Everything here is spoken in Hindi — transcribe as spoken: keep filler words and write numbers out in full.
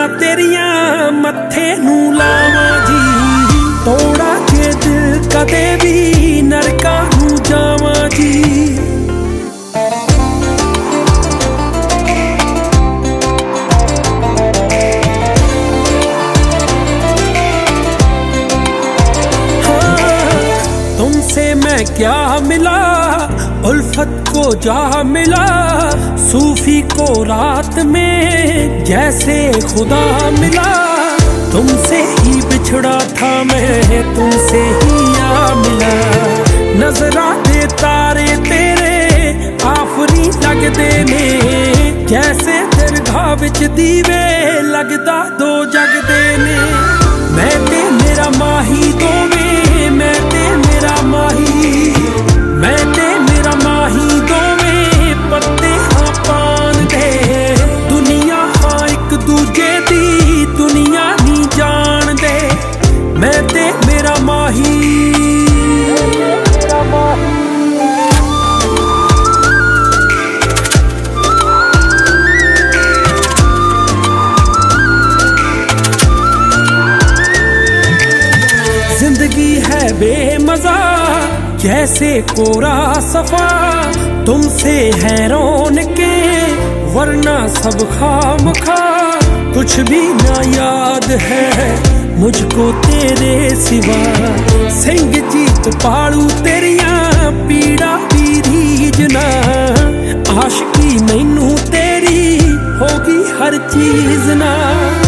तेरिया मत्थे नू लावां जी, तोड़ा के दिल कदे भी नरका नू जावां जी। तुमसे मैं क्या मिला, उल्फत को जा मिला, सूफी को रात में जैसे खुदा मिला। तुमसे ही बिछड़ा था मैं, तुमसे ही आ मिला। नजरा दे तारे तेरे आफरी लगदे ने, जैसे दरगाह विच दीवे लगदा दो जगदे ने। मैं ते मेरा माही दोवें, मैं ते मेरा माही, मैं ते मेरा माही दोवें पत्ते हाँ पान दे। दुनिया हाँ एक दूजे दी दुनिया नहीं जान दे, मैं ते मेरा माही। जिंदगी है बेमजा जैसे कोरा सफा, तुमसे है रौनके वरना सब खामखा। कुछ भी ना याद है मुझको तेरे सिवा, सिंह जीत पालू तेरिया पीड़ा भी रीजना। आशिकी मैनू तेरी होगी हर चीज ना।